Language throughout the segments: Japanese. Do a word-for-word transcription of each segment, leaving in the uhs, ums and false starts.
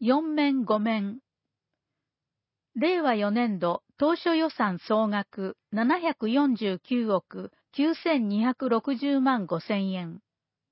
よん面ご面。令和よねん度当初予算総額ななひゃくよんじゅうきゅうおくきゅうせんにひゃくろくじゅうまんごせんえん。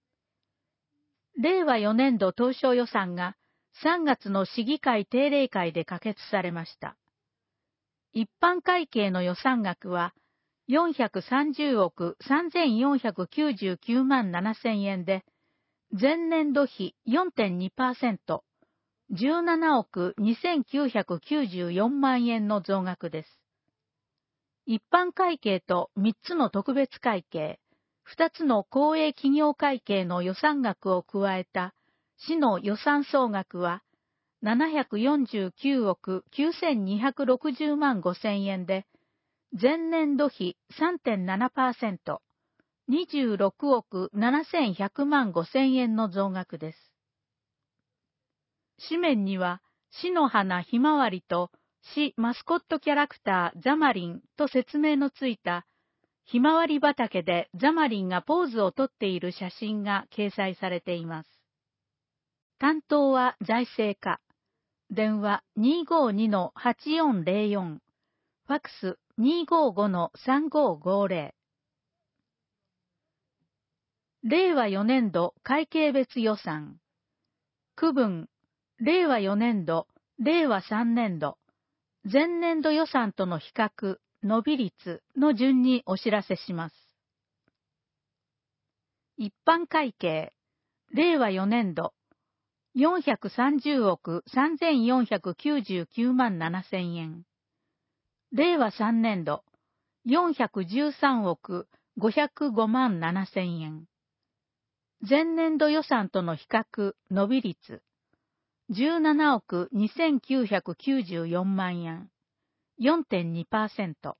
令和よねん度当初予算がさんがつの市議会定例会で可決されました。一般会計の予算額はよんひゃくさんじゅうおくさんぜんよんひゃくきゅうじゅうきゅうまんななせんえんで、前年度比 よんてんにパーセント、じゅうななおくにせんきゅうひゃくきゅうじゅうよんまんえんの増額です。一般会計とみっつの特別会計、ふたつの公営企業会計の予算額を加えた市の予算総額はななひゃくよんじゅうきゅうおくきゅうせんにひゃくろくじゅうまんごせんえんで、前年度比 さんてんななパーセント、にじゅうろくおくななせんひゃくまんごせんえんの増額です。紙面には、市の花ひまわりと市マスコットキャラクターザマリンと説明のついた、ひまわり畑でザマリンがポーズをとっている写真が掲載されています。担当は財政課。電話 にーごーにのはちよんぜろよん。ファックス にーごーごのさんごーごーぜろ。令和よねん度会計別予算。区分。令和よねん度、令和さんねん度、前年度予算との比較、伸び率の順にお知らせします。一般会計、令和よねん度、よんひゃくさんじゅうおくさんぜんよんひゃくきゅうじゅうきゅうまんななせんえん。令和さんねん度、よんひゃくじゅうさんおくごひゃくごまんななせんえん。前年度予算との比較、伸び率、じゅうななおくにせんきゅうひゃくきゅうじゅうよんまんえん、よんてんにパーセント。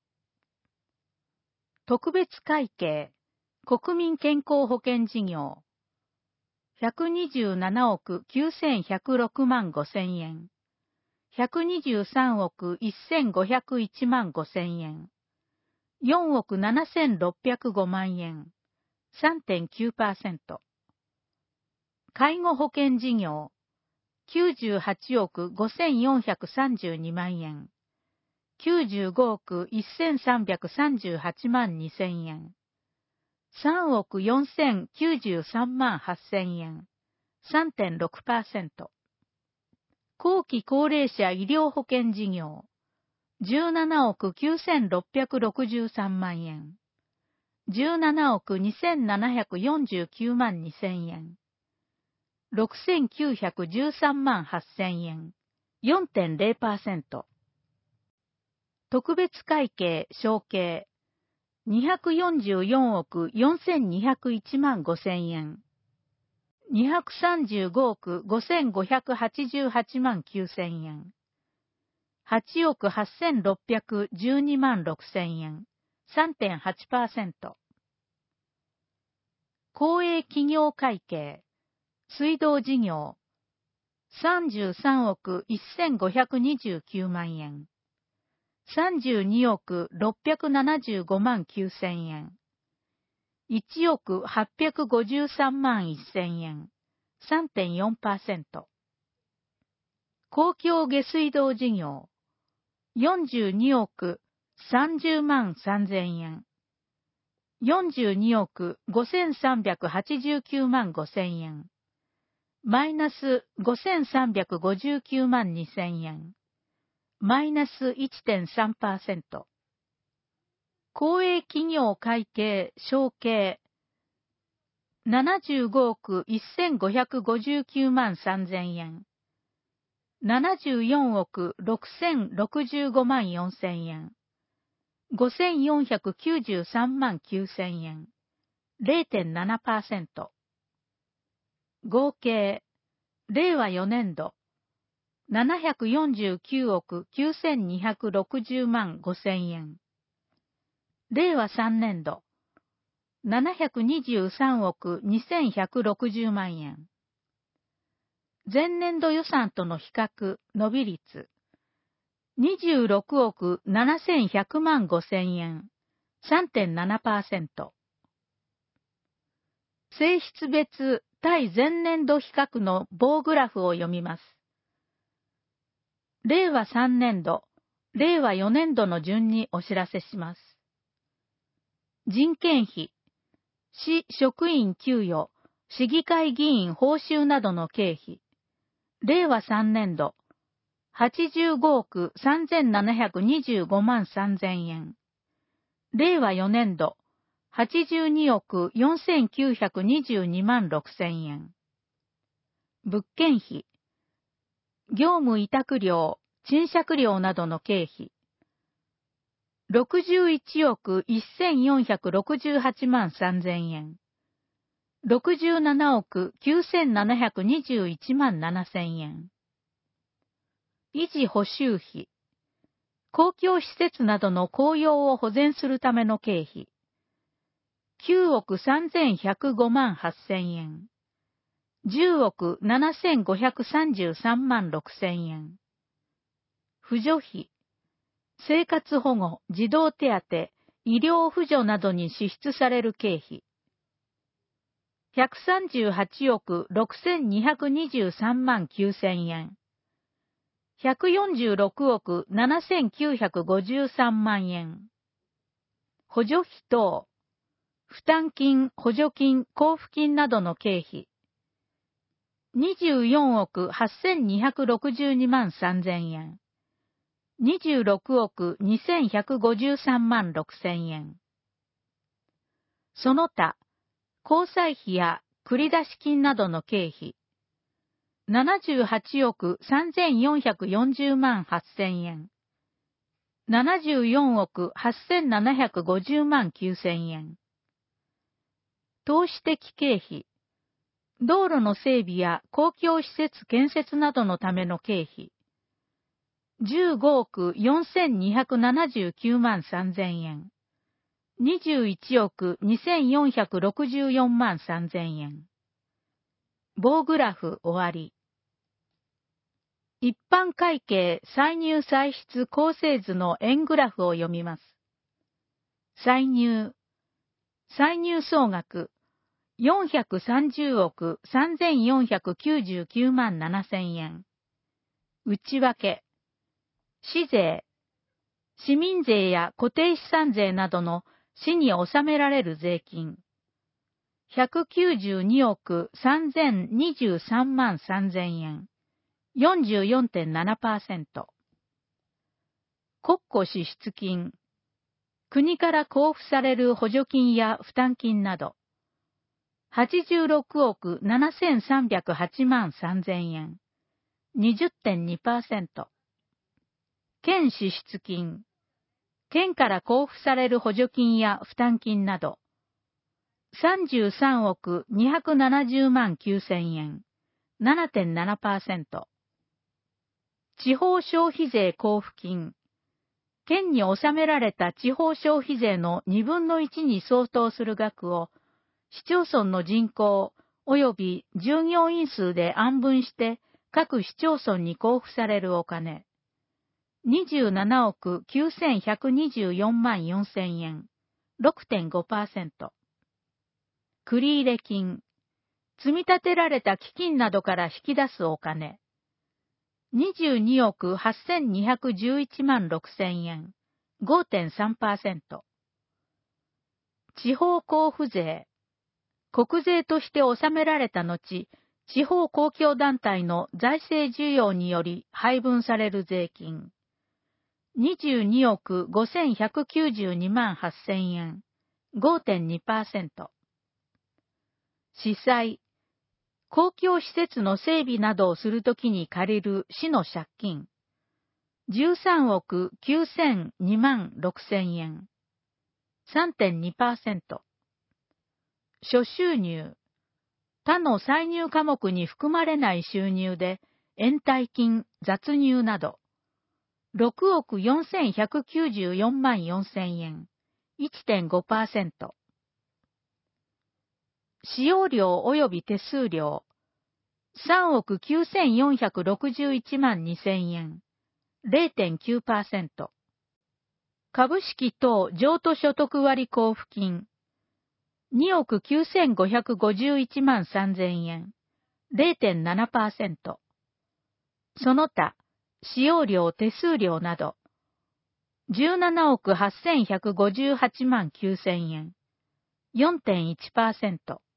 特別会計、国民健康保険事業、ひゃくにじゅうななおくきゅうせんひゃくろくまんごせんえん、ひゃくにじゅうさんおくせんごひゃくいちまんごせんえん、よんおくななせんろっぴゃくごまんえん、さんてんきゅうパーセント。介護保険事業、きゅうじゅうはちおくごせんよんひゃくさんじゅうにまんえん、きゅうじゅうごおくせんさんびゃくさんじゅうはちまんにせんえん、さんおくよんせんきゅうじゅうさんまんはっせんえん、さんてんろくパーセント。後期高齢者医療保険事業、じゅうななおくきゅうせんろっぴゃくろくじゅうさんまんえん、じゅうななおくにせんななひゃくよんじゅうきゅうまんにせんえん、ろくせんきゅうひゃくじゅうさんまんはっせんえん、よんてんぜろパーセント。特別会計承継、にひゃくよんじゅうよんおくよんせんにひゃくいちまんごせんえん、にひゃくさんじゅうごおくごせんごひゃくはちじゅうはちまんきゅうせんえん、はちおくはっせんろっぴゃくじゅうにまんろくせんえん、さんてんはちパーセント。公営企業会計、水道事業、さんじゅうさんおくせんごひゃくにじゅうきゅうまんえん、さんじゅうにおくろっぴゃくななじゅうごまんきゅうせんえん、いちおくはっぴゃくごじゅうさんまんせんえん、さんてんよんパーセント。公共下水道事業、よんじゅうにおくさんじゅうまんさんぜんえん、よんじゅうにおくごせんさんびゃくはちじゅうきゅうまんごせんえん、マイナスごせんさんびゃくごじゅうきゅうまんにせんえん、マイナス いってんさんパーセント。公営企業会計承継、ななじゅうごおくせんごひゃくごじゅうきゅうまんさんぜんえん、ななじゅうよんおくろくせんろくじゅうごまんよんせんえん、ごせんよんひゃくきゅうじゅうさんまんきゅうせんえん、れいてんななパーセント。合計、令和よねん度、ななひゃくよんじゅうきゅうおくきゅうせんにひゃくろくじゅうまんごせんえん。令和さんねん度、ななひゃくにじゅうさんおくにせんひゃくろくじゅうまんえん。前年度予算との比較、伸び率、にじゅうろくおくななせんひゃくまんごせんえん、さんてんななパーセント。性質別対前年度比較の棒グラフを読みます。 れいわさんねんど、れいわよねんどの順にお知らせします。人件費、市職員給与、市議会議員報酬などの経費。れいわさんねんど、はちじゅうごおくさんぜんななひゃくにじゅうごまんさんぜんえん。れいわよねんど、はちじゅうにおくよんせんきゅうひゃくにじゅうにまんろくせんえん。物件費、業務委託料、賃借料などの経費。ろくじゅういちおくせんよんひゃくろくじゅうはちまんさんぜんえん。ろくじゅうななおくきゅうせんななひゃくにじゅういちまんななせんえん。維持補修費。公共施設などの公用を保全するための経費。きゅうおくさんぜんひゃくごまんはっせんえん。じゅうおくななせんごひゃくさんじゅうさんまんろくせんえん。扶助費。生活保護、児童手当、医療扶助などに支出される経費。ひゃくさんじゅうはちおくろくせんにひゃくにじゅうさんまんきゅうせんえん。ひゃくよんじゅうろくおくななせんきゅうひゃくごじゅうさんまんえん。補助費等、負担金、補助金、交付金などの経費。にじゅうよんおくはっせんにひゃくろくじゅうにまんさんぜんえん。にじゅうろくおくにせんひゃくごじゅうさんまんろくせんえん。その他、交際費や繰り出し金などの経費。ななじゅうはちおくさんぜんよんひゃくよんじゅうまんはっせんえん。ななじゅうよんおくはっせんななひゃくごじゅうまんきゅうせんえん。投資的経費。道路の整備や公共施設建設などのための経費。じゅうごおくよんせんにひゃくななじゅうきゅうまんさんぜんえん。にじゅういちおくにせんよんひゃくろくじゅうよんまんさんぜんえん。棒グラフ終わり。一般会計歳入歳出構成図の円グラフを読みます。歳入。歳入総額。よんひゃくさんじゅうおくさんぜんよんひゃくきゅうじゅうきゅうまんななせんえん。内訳。市税。市民税や固定資産税などの市に納められる税金。ひゃくきゅうじゅうにおくさんぜんにじゅうさんまんさんぜんえん。よんじゅうよんてんななパーセント。国庫支出金。国から交付される補助金や負担金など。はちじゅうろくおくななせんさんびゃくはちまんさんぜんえん。にじゅってんにパーセント。県支出金。県から交付される補助金や負担金など。さんじゅうさんおくにひゃくななじゅうまんきゅうせんえん。ななてんななパーセント。地方消費税交付金。県に納められた地方消費税のにぶんのいちに相当する額を、市町村の人口及び従業員数で案分して各市町村に交付されるお金。にじゅうななおくきゅうせんひゃくにじゅうよんまんよんせんえん。ろくてんごパーセント。繰入金。積み立てられた基金などから引き出すお金。にじゅうにおくはっせんにひゃくじゅういちまんろくせんえん。ごてんさんパーセント。地方交付税。国税として納められた後、地方公共団体の財政需要により配分される税金。にじゅうにおくごせんひゃくきゅうじゅうにまんはっせんえん。ごてんにパーセント。市債。公共施設の整備などをするときに借りる市の借金。じゅうさんおくきゅうせんにまんろくせんえん。さんてんにパーセント。諸収入。他の歳入科目に含まれない収入で、延滞金、雑入など。ろくおくよんせんひゃくきゅうじゅうよんまんよんせんえん。いってんごパーセント。使用料及び手数料。さんおくきゅうせんよんひゃくろくじゅういちまんにせんえん。れいてんきゅうパーセント。株式等譲渡所得割交付金。におくきゅうせんごひゃくごじゅういちまんさんぜんえん。れいてんななパーセント。その他、 使用料手数料など、じゅうななおくはっせんひゃくごじゅうはちまんきゅうせんえん、よんてんいちパーセント。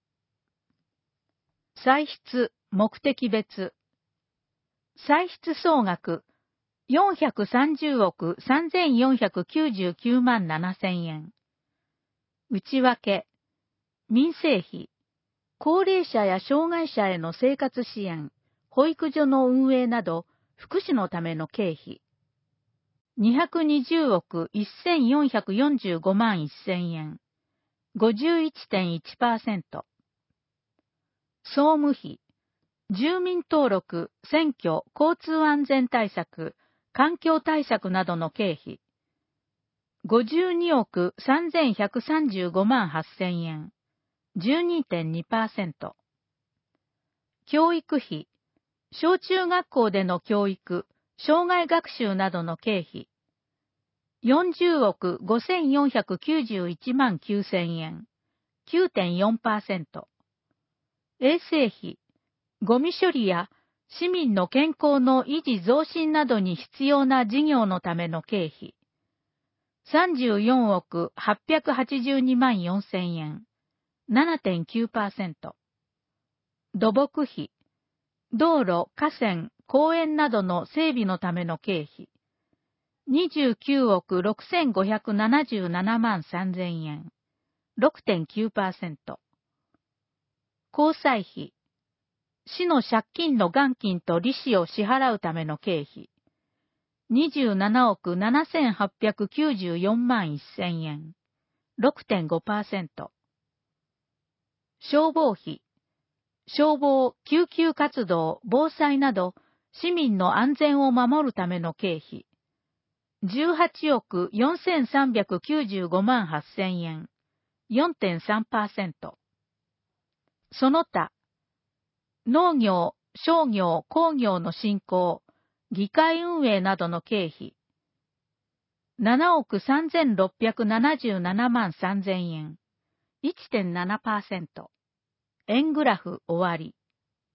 歳出目的別。歳出総額よんひゃくさんじゅうおくさんぜんよんひゃくきゅうじゅうきゅうまんななせんえん。内訳、民生費、高齢者や障害者への生活支援、保育所の運営など、福祉のための経費。にひゃくにじゅうおくせんよんひゃくよんじゅうごまんせんえん。ごじゅういちてんいちパーセント。総務費。住民登録、選挙、交通安全対策、環境対策などの経費。ごじゅうにおくさんぜんひゃくさんじゅうごまんはっせんえん。じゅうにてんにパーセント。教育費。小中学校での教育、障害学習などの経費。よんじゅうおくごせんよんひゃくきゅうじゅういちまんきゅうせんえん。きゅうてんよんパーセント。衛生費。ゴミ処理や市民の健康の維持増進などに必要な事業のための経費。さんじゅうよんおくはっぴゃくはちじゅうにまんよんせんえん。ななてんきゅうパーセント。土木費。道路、河川、公園などの整備のための経費。にじゅうきゅうおくろくせんごひゃくななじゅうななまんさんぜんえん。ろくてんきゅうパーセント。交際費。市の借金の元金と利子を支払うための経費。にじゅうななおくななせんはっぴゃくきゅうじゅうよんまんせんえん。ろくてんごパーセント。消防費。消防、救急活動、防災など、市民の安全を守るための経費。じゅうはちおくよんせんさんびゃくきゅうじゅうごまんはっせんえん。よんてんさんパーセント。その他、農業、商業、工業の振興、議会運営などの経費。ななおくさんぜんろっぴゃくななじゅうななまんさんぜんえん。いってんななパーセント。円グラフ終わり。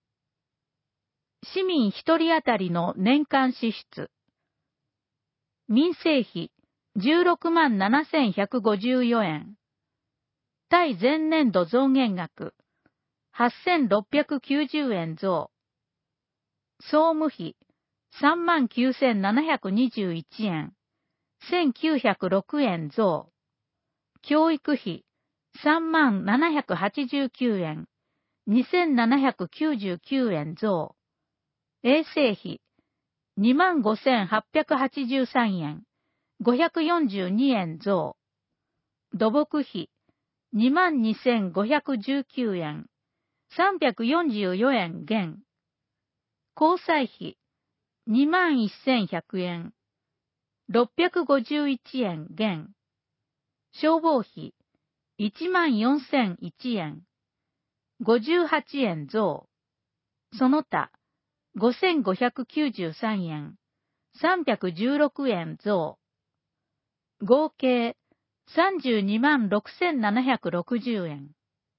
市民一人当たりの年間支出。民生費じゅうろくまんななせんひゃくごじゅうよえん。対前年度増減額はっせんろっぴゃくきゅうじゅうえん増。総務費さんまんきゅうせんななひゃくにじゅういちえん。せんきゅうひゃくろくえん増。教育費さんまんななひゃくはちじゅうきゅうえん。にせんななひゃくきゅうじゅうきゅうえん増。衛生費にまんごせんはっぴゃくはちじゅうさんえん。ごひゃくよんじゅうにえん増。土木費にまんにせんごひゃくじゅうきゅうえん。さんびゃくよんじゅうよえん減。交際費にまんせんひゃくえん。ろっぴゃくごじゅういちえん減。消防費いちまんよんせんいちえん。ごじゅうはちえん増。その他ごせんごひゃくきゅうじゅうさんえん。さんびゃくじゅうろくえん増。合計さんじゅうにまんろくせんななひゃくろくじゅうえん。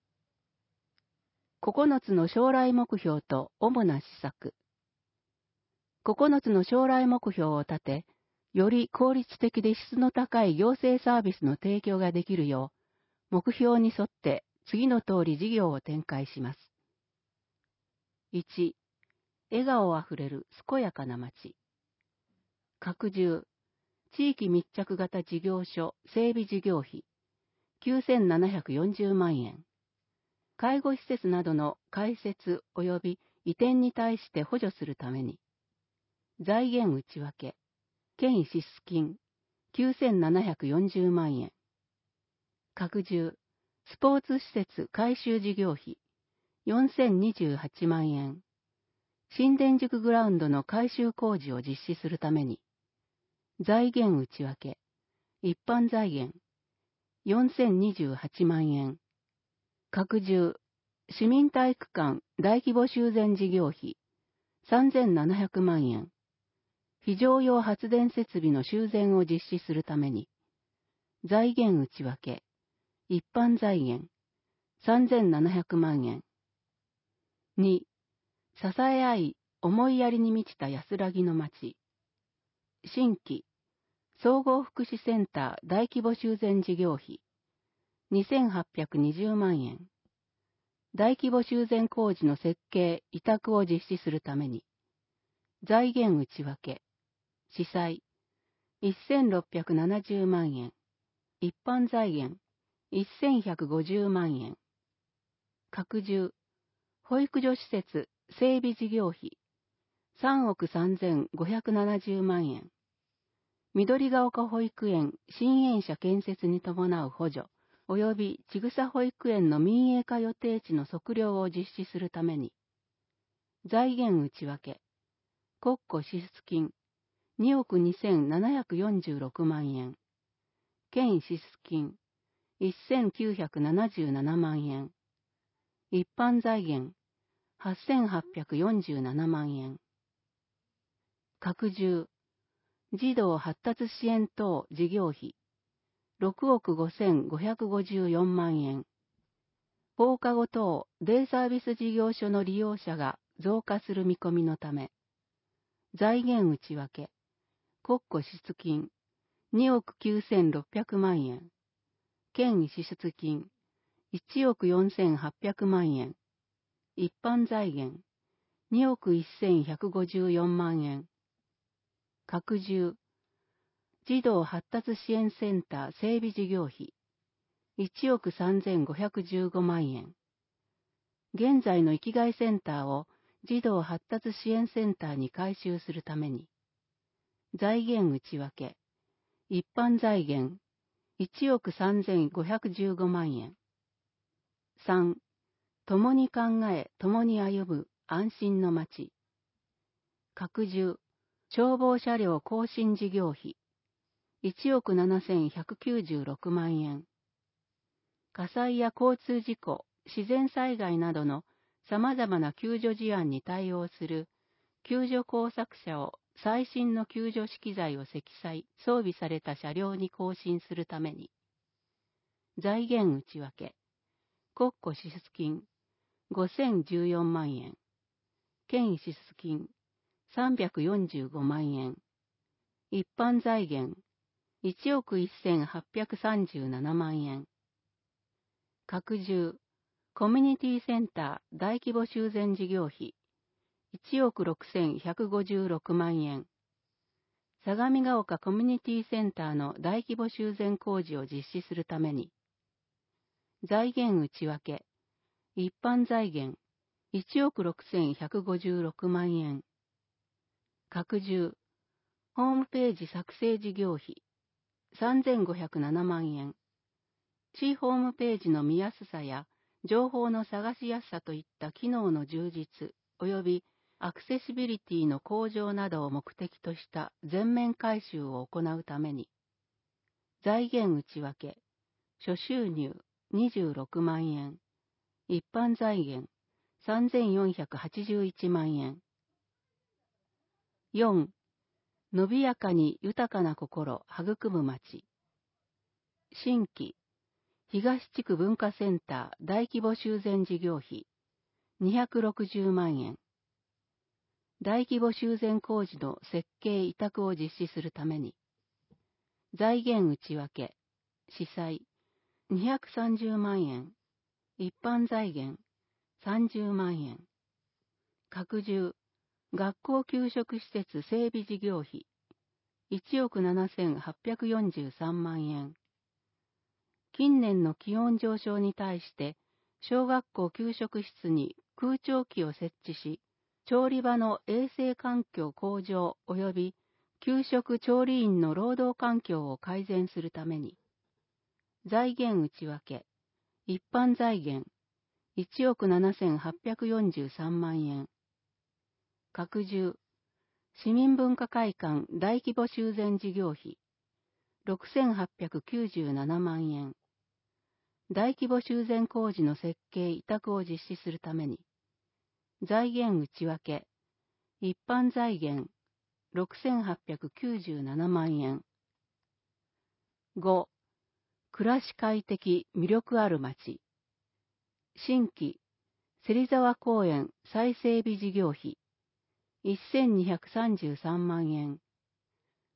ここのつの将来目標と主な施策。ここのつの将来目標を立て、より効率的で質の高い行政サービスの提供ができるよう、目標に沿って次の通り事業を展開します。いち、笑顔あふれる健やかな街。拡充、地域密着型事業所整備事業費きゅうせんななひゃくよんじゅうまんえん。介護施設などの開設及び移転に対して補助するために、財源内訳、県支出金きゅうせんななひゃくよんじゅうまんえん。拡充、スポーツ施設改修事業費よんせんにじゅうはちまんえん。新田宿グラウンドの改修工事を実施するために、財源内訳、一般財源よんせんにじゅうはちまんえん。拡充、市民体育館大規模修繕事業費さんぜんななひゃくまんえん。非常用発電設備の修繕を実施するために、財源内訳、一般財源さんぜんななひゃくまんえん。に、支え合い、思いやりに満ちた安らぎの街。 新規、総合福祉センター大規模修繕事業費、にせんはっぴゃくにじゅうまんえん。大規模修繕工事の設計、委託を実施するために、財源内訳、司祭、せんろっぴゃくななじゅうまんえん。一般財源、せんひゃくごじゅうまんえん。拡充、保育所施設整備事業費、さんおくさんぜんごひゃくななじゅうまんえん。緑が丘保育園新園舎建設に伴う補助、及びちぐさ保育園の民営化予定地の測量を実施するために、財源内訳、国庫支出金、におくにせんななひゃくよんじゅうろくまんえん。県支出金、せんきゅうひゃくななじゅうななまんえん。一般財源、はっせんはっぴゃくよんじゅうななまんえん。拡充、児童発達支援等事業費、ろくおくごせんごひゃくごじゅうよんまんえん。放課後等デイサービス事業所の利用者が増加する見込みのため、財源内訳、国庫支出金、におくきゅうせんろっぴゃくまんえん。県支出金、いちおくよんせんはっぴゃくまんえん。一般財源、におくせんひゃくごじゅうよんまんえん。拡充、児童発達支援センター整備事業費、いちおくさんぜんごひゃくじゅうごまんえん。現在の生きがいセンターを児童発達支援センターに改修するために、財源内訳、一般財源、いちおくさんぜんごひゃくじゅうごまんえん。さん、共に考え、共に歩む安心の街。拡充、消防車両更新事業費、いちおくななせんひゃくきゅうじゅうろくまんえん。火災や交通事故、自然災害などの様々な救助事案に対応する救助工作車を最新の救助資機材を積載、装備された車両に更新するために、財源内訳、国庫支出金、ごせんじゅうよんまんえん。県支出金、さんびゃくよんじゅうごまんえん。一般財源、いちおくせんはっぴゃくさんじゅうななまんえん。拡充、コミュニティセンター大規模修繕事業費、いちおくろくせんひゃくごじゅうろくまんえん。相模が丘コミュニティセンターの大規模修繕工事を実施するために、財源内訳、一般財源、いちおくろくせんひゃくごじゅうろくまんえん。拡充、ホームページ作成事業費、さんぜんごひゃくななまんえん。市ホームページの見やすさや情報の探しやすさといった機能の充実及びアクセシビリティの向上などを目的とした全面改修を行うために、財源内訳、諸収入にじゅうろくまんえん、一般財源さんぜんよんひゃくはちじゅういちまんえん。よん、伸びやかに豊かな心育む町。新規、東地区文化センター大規模修繕事業費にひゃくろくじゅうまんえん。大規模修繕工事の設計委託を実施するために、財源内訳、司祭にひゃくさんじゅうまんえん、一般財源さんじゅうまんえん。拡充、学校給食施設整備事業費いちおくななせんはっぴゃくよんじゅうさんまんえん。近年の気温上昇に対して、小学校給食室に空調機を設置し、調理場の衛生環境向上及び給食調理員の労働環境を改善するために、財源内訳、一般財源いちおくななせんはっぴゃくよんじゅうさんまんえん。拡充、市民文化会館大規模修繕事業費ろくせんはっぴゃくきゅうじゅうななまんえん。大規模修繕工事の設計委託を実施するために、財源内訳、一般財源ろくせんはっぴゃくきゅうじゅうななまんえん。ご、暮らし快適魅力ある街。新規、芹沢公園再整備事業費せんにひゃくさんじゅうさんまんえん。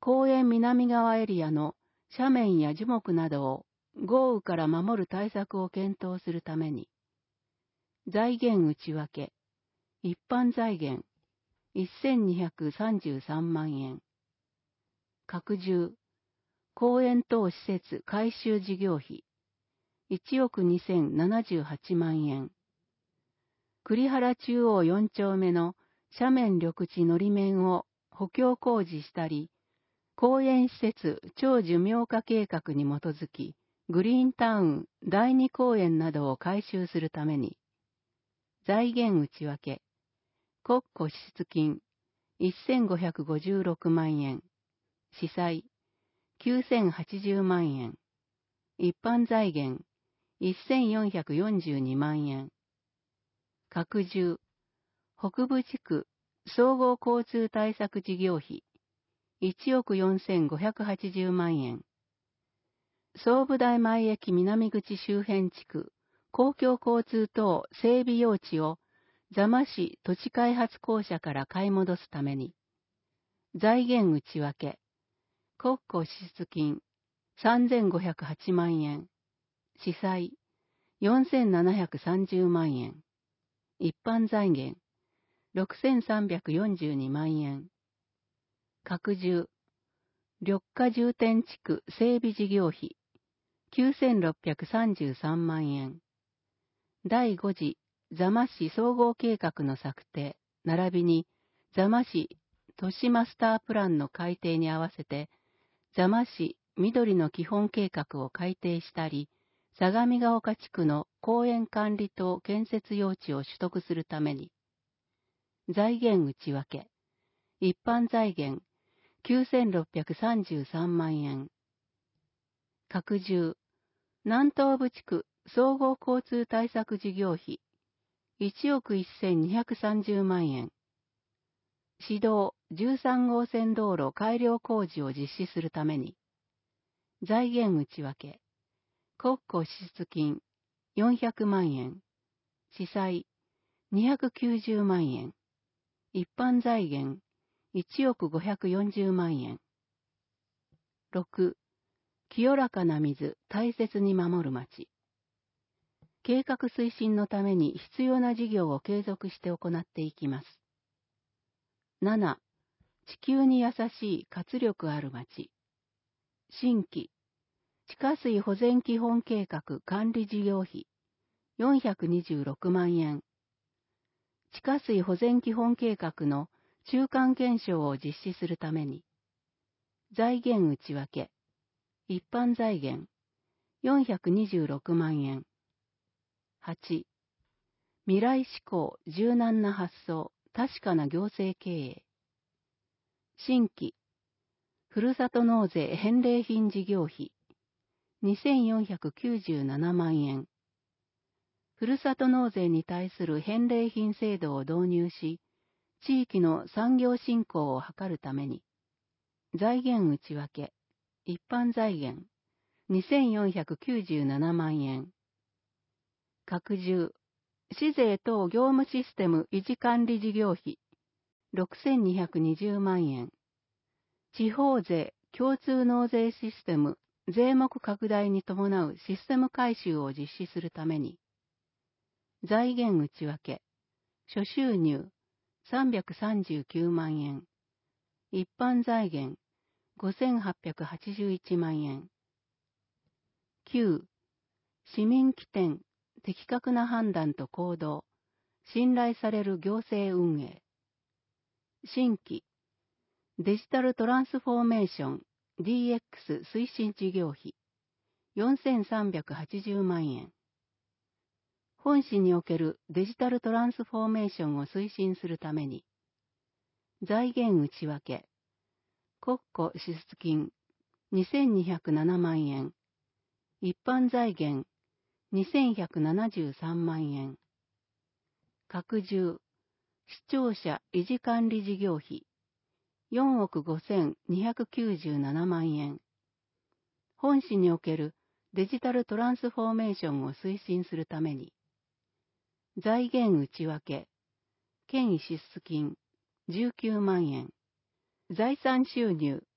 公園南側エリアの斜面や樹木などを豪雨から守る対策を検討するために、財源内訳、一般財源せんにひゃくさんじゅうさんまんえん、拡充、公園等施設改修事業費いちおくにせんななじゅうはちまんえん、栗原中央よん丁目の斜面緑地のり面を補強工事したり、公園施設長寿命化計画に基づき、グリーンタウンだいに公園などを改修するために、財源内訳、国庫支出金せんごひゃくごじゅうろくまんえん、司祭きゅうせんはちじゅうまんえん、一般財源せんよんひゃくよんじゅうにまんえん、拡充、北部地区総合交通対策事業費いちおくよんせんごひゃくはちじゅうまんえん、総武大前駅南口周辺地区公共交通等整備用地を座間市土地開発公社から買い戻すために、財源内訳、国庫支出金さんぜんごひゃくはちまんえん、司祭よんせんななひゃくさんじゅうまんえん、一般財源ろくせんさんびゃくよんじゅうにまんえん、拡充、緑化重点地区整備事業費きゅうせんろっぴゃくさんじゅうさんまんえん、だいご次座間市総合計画の策定、並びに座間市都市マスタープランの改定に合わせて、座間市緑の基本計画を改定したり、相模ヶ丘地区の公園管理等建設用地を取得するために、財源内訳、一般財源きゅうせんろっぴゃくさんじゅうさんまんえん、拡充、南東部地区総合交通対策事業費いちおくせんにひゃくさんじゅうまんえん、市道じゅうさんごう線道路改良工事を実施するために、財源内訳、国庫支出金よんひゃくまんえん、司祭にひゃくきゅうじゅうまんえん、一般財源いちおくごひゃくよんじゅうまんえん。ろく、清らかな水、大切に守る町。計画推進のために必要な事業を継続して行っていきます。なな、地球に優しい活力ある町。新規、地下水保全基本計画管理事業費よんひゃくにじゅうろくまんえん。地下水保全基本計画の中間検証を実施するために、財源内訳、一般財源よんひゃくにじゅうろくまんえん。はち、未来志向、柔軟な発想、確かな行政経営。新規、ふるさと納税返礼品事業費にせんよんひゃくきゅうじゅうななまんえん。ふるさと納税に対する返礼品制度を導入し、地域の産業振興を図るために、財源内訳、一般財源にせんよんひゃくきゅうじゅうななまんえん。拡充、市税等業務システム維持管理事業費ろくせんにひゃくにじゅうまんえん。地方税共通納税システム税目拡大に伴うシステム改修を実施するために、財源内訳、諸収入さんびゃくさんじゅうきゅうまんえん。一般財源ごせんはっぴゃくはちじゅういちまんえん。きゅう、市民起点、的確な判断と行動、信頼される行政運営。新規、デジタルトランスフォーメーション ディーエックス 推進事業費よんせんさんびゃくはちじゅうまんえん。本市におけるデジタルトランスフォーメーションを推進するために、財源内訳、国庫支出金にせんにひゃくななまんえん、一般財源にせんひゃくななじゅうさんまんえん、拡充、視聴者維持管理事業費よんおくごせんにひゃくきゅうじゅうななまんえん、本市におけるデジタルトランスフォーメーションを推進するために、財源内訳、権威支出金じゅうきゅうまんえん、財産収入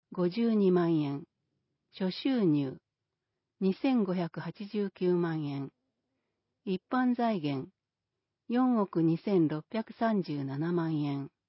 ごじゅうにまんえん。諸収入にせんごひゃくはちじゅうきゅうまんえん。一般財源よんおくにせんろっぴゃくさんじゅうななまんえん。